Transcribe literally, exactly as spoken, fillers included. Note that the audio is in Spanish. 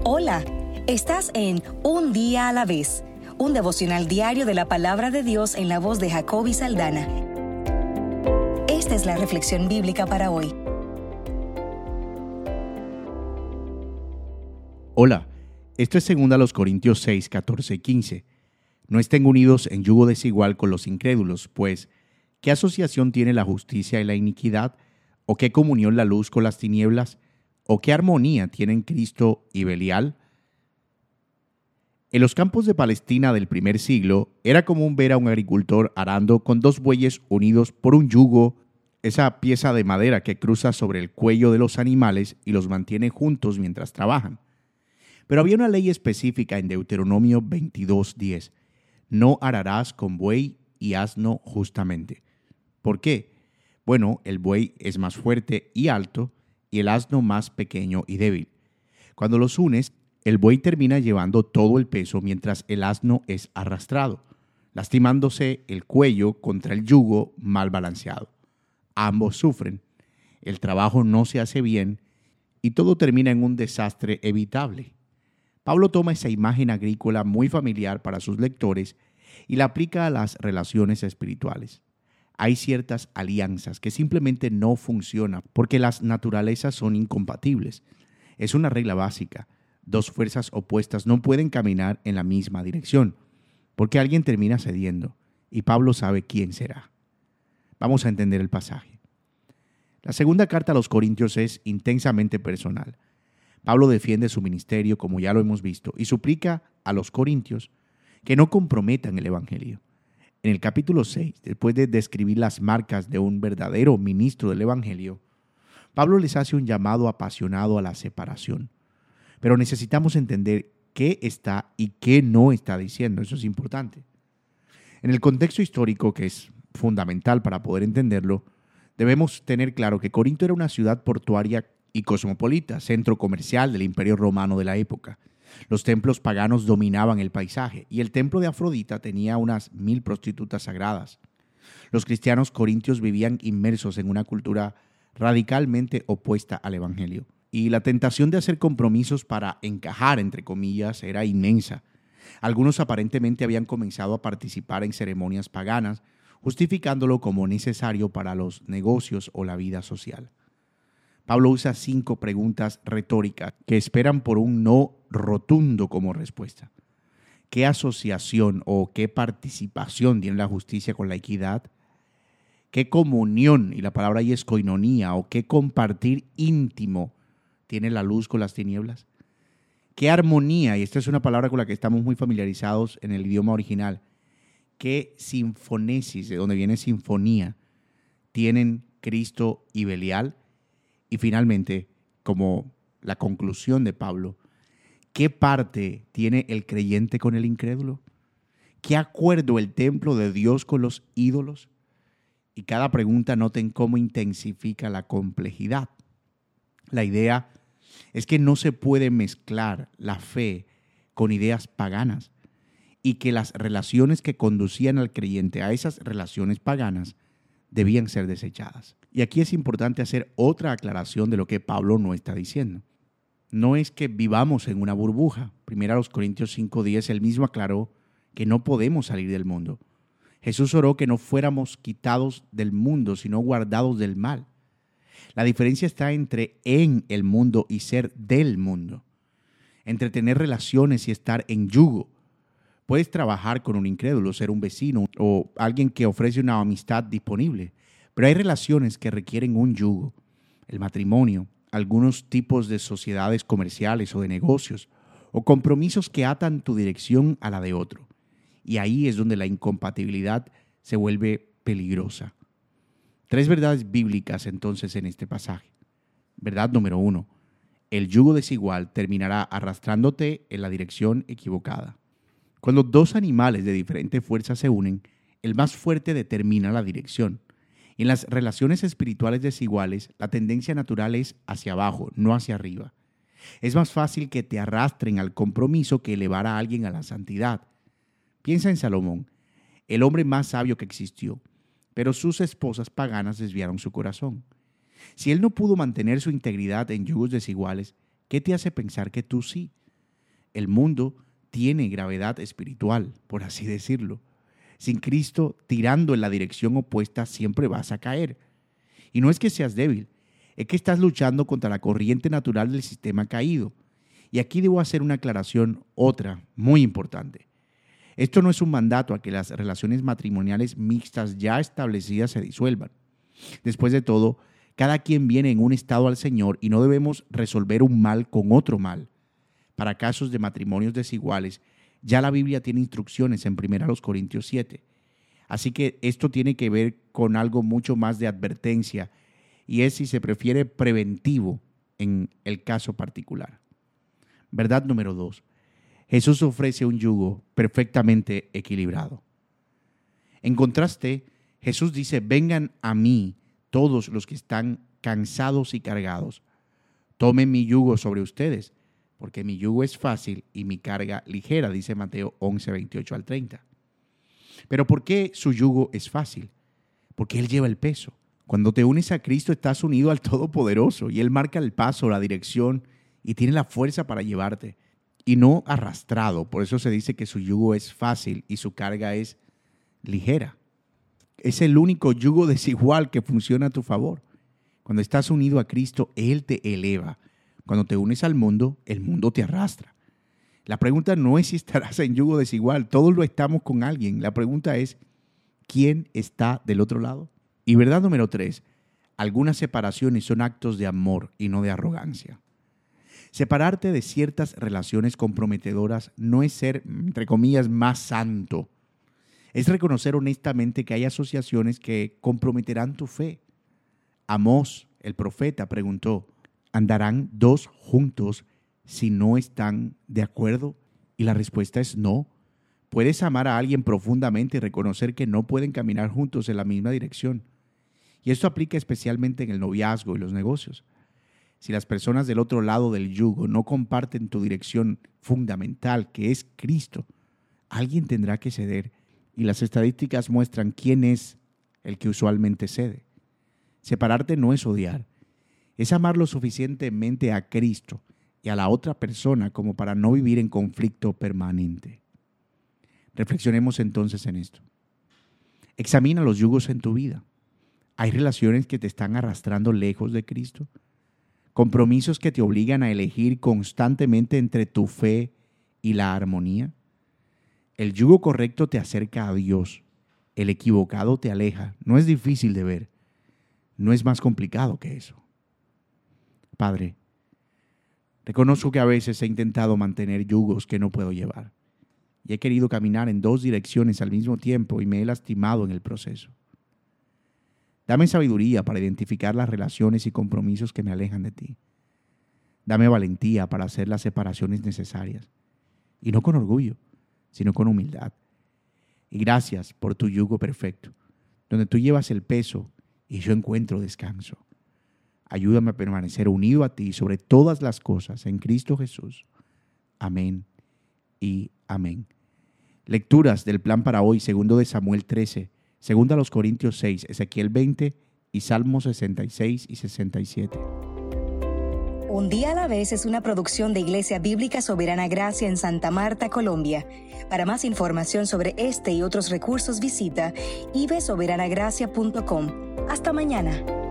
Hola, estás en Un Día a la Vez, un devocional diario de la Palabra de Dios en la voz de Jacoby Saldaña. Esta es la reflexión bíblica para hoy. Hola, esto es dos Corintios seis, catorce y quince. No estén unidos en yugo desigual con los incrédulos, pues, ¿qué asociación tiene la justicia y la iniquidad? ¿O qué comunión la luz con las tinieblas? ¿O qué armonía tienen Cristo y Belial? En los campos de Palestina del primer siglo, era común ver a un agricultor arando con dos bueyes unidos por un yugo, esa pieza de madera que cruza sobre el cuello de los animales y los mantiene juntos mientras trabajan. Pero había una ley específica en Deuteronomio veintidós diez. No ararás con buey y asno justamente. ¿Por qué? Bueno, el buey es más fuerte y alto y el asno más pequeño y débil. Cuando los unes, el buey termina llevando todo el peso mientras el asno es arrastrado, lastimándose el cuello contra el yugo mal balanceado. Ambos sufren, el trabajo no se hace bien y todo termina en un desastre evitable. Pablo toma esa imagen agrícola muy familiar para sus lectores y la aplica a las relaciones espirituales. Hay ciertas alianzas que simplemente no funcionan porque las naturalezas son incompatibles. Es una regla básica. Dos fuerzas opuestas no pueden caminar en la misma dirección, porque alguien termina cediendo, y Pablo sabe quién será. Vamos a entender el pasaje. La segunda carta a los Corintios es intensamente personal. Pablo defiende su ministerio, como ya lo hemos visto, y suplica a los corintios que no comprometan el evangelio. En el capítulo seis, después de describir las marcas de un verdadero ministro del evangelio, Pablo les hace un llamado apasionado a la separación. Pero necesitamos entender qué está y qué no está diciendo. Eso es importante. En el contexto histórico, que es fundamental para poder entenderlo, debemos tener claro que Corinto era una ciudad portuaria y cosmopolita, centro comercial del Imperio Romano de la época. Los templos paganos dominaban el paisaje y el templo de Afrodita tenía unas mil prostitutas sagradas. Los cristianos corintios vivían inmersos en una cultura radicalmente opuesta al evangelio y la tentación de hacer compromisos para encajar, entre comillas, era inmensa. Algunos aparentemente habían comenzado a participar en ceremonias paganas, justificándolo como necesario para los negocios o la vida social. Pablo usa cinco preguntas retóricas que esperan por un no rotundo como respuesta. ¿Qué asociación o qué participación tiene la justicia con la equidad? ¿Qué comunión, y la palabra ahí es koinonía, o qué compartir íntimo tiene la luz con las tinieblas? ¿Qué armonía, y esta es una palabra con la que estamos muy familiarizados en el idioma original, qué sinfonesis, de donde viene sinfonía, tienen Cristo y Belial? Y finalmente, como la conclusión de Pablo, ¿qué parte tiene el creyente con el incrédulo? ¿Qué acuerdo el templo de Dios con los ídolos? Y cada pregunta noten cómo intensifica la complejidad. La idea es que no se puede mezclar la fe con ideas paganas y que las relaciones que conducían al creyente a esas relaciones paganas debían ser desechadas. Y aquí es importante hacer otra aclaración de lo que Pablo no está diciendo. No es que vivamos en una burbuja. Primero a los Corintios cinco diez, él mismo aclaró que no podemos salir del mundo. Jesús oró que no fuéramos quitados del mundo, sino guardados del mal. La diferencia está entre en el mundo y ser del mundo. Entre tener relaciones y estar en yugo. Puedes trabajar con un incrédulo, ser un vecino o alguien que ofrece una amistad disponible, pero hay relaciones que requieren un yugo. El matrimonio, algunos tipos de sociedades comerciales o de negocios, o compromisos que atan tu dirección a la de otro. Y ahí es donde la incompatibilidad se vuelve peligrosa. Tres verdades bíblicas entonces en este pasaje. Verdad número uno, el yugo desigual terminará arrastrándote en la dirección equivocada. Cuando dos animales de diferentes fuerzas se unen, el más fuerte determina la dirección. En las relaciones espirituales desiguales, la tendencia natural es hacia abajo, no hacia arriba. Es más fácil que te arrastren al compromiso que elevar a alguien a la santidad. Piensa en Salomón, el hombre más sabio que existió, pero sus esposas paganas desviaron su corazón. Si él no pudo mantener su integridad en yugos desiguales, ¿qué te hace pensar que tú sí? el mundo tiene gravedad espiritual, por así decirlo. Sin Cristo tirando en la dirección opuesta siempre vas a caer. Y no es que seas débil, es que estás luchando contra la corriente natural del sistema caído. Y aquí debo hacer una aclaración, otra, muy importante. Esto no es un mandato a que las relaciones matrimoniales mixtas ya establecidas se disuelvan. Después de todo, cada quien viene en un estado al Señor y no debemos resolver un mal con otro mal. Para casos de matrimonios desiguales, ya la Biblia tiene instrucciones en primera Corintios siete. Así que esto tiene que ver con algo mucho más de advertencia y es, si se prefiere, preventivo en el caso particular. Verdad número dos. Jesús ofrece un yugo perfectamente equilibrado. En contraste, Jesús dice: vengan a mí todos los que están cansados y cargados. Tomen mi yugo sobre ustedes, porque mi yugo es fácil y mi carga ligera, dice Mateo once, veintiocho al treinta. Pero ¿por qué su yugo es fácil? Porque Él lleva el peso. Cuando te unes a Cristo estás unido al Todopoderoso y Él marca el paso, la dirección y tiene la fuerza para llevarte y no arrastrado. Por eso se dice que su yugo es fácil y su carga es ligera. Es el único yugo desigual que funciona a tu favor. Cuando estás unido a Cristo, Él te eleva. Cuando te unes al mundo, el mundo te arrastra. La pregunta no es si estarás en yugo desigual. Todos lo estamos con alguien. La pregunta es, ¿quién está del otro lado? Y verdad número tres, algunas separaciones son actos de amor y no de arrogancia. Separarte de ciertas relaciones comprometedoras no es ser, entre comillas, más santo. Es reconocer honestamente que hay asociaciones que comprometerán tu fe. Amós, el profeta, preguntó: ¿andarán dos juntos si no están de acuerdo? Y la respuesta es no. Puedes amar a alguien profundamente y reconocer que no pueden caminar juntos en la misma dirección. Y esto aplica especialmente en el noviazgo y los negocios. Si las personas del otro lado del yugo no comparten tu dirección fundamental, que es Cristo, alguien tendrá que ceder. Y las estadísticas muestran quién es el que usualmente cede. Separarte no es odiar. Es amar lo suficientemente a Cristo y a la otra persona como para no vivir en conflicto permanente. Reflexionemos entonces en esto. Examina los yugos en tu vida. ¿Hay relaciones que te están arrastrando lejos de Cristo? ¿Compromisos que te obligan a elegir constantemente entre tu fe y la armonía? El yugo correcto te acerca a Dios. El equivocado te aleja. No es difícil de ver. No es más complicado que eso. Padre, reconozco que a veces he intentado mantener yugos que no puedo llevar y he querido caminar en dos direcciones al mismo tiempo y me he lastimado en el proceso. Dame sabiduría para identificar las relaciones y compromisos que me alejan de ti. Dame valentía para hacer las separaciones necesarias, y no con orgullo, sino con humildad. Y gracias por tu yugo perfecto, donde tú llevas el peso y yo encuentro descanso. Ayúdame a permanecer unido a ti sobre todas las cosas en Cristo Jesús. Amén y amén. Lecturas del plan para hoy, segundo de Samuel trece, segunda a los Corintios seis, Ezequiel veinte y Salmos sesenta y seis y sesenta y siete. Un día a la vez es una producción de Iglesia Bíblica Soberana Gracia en Santa Marta, Colombia. Para más información sobre este y otros recursos visita i b soberana gracia punto com. Hasta mañana.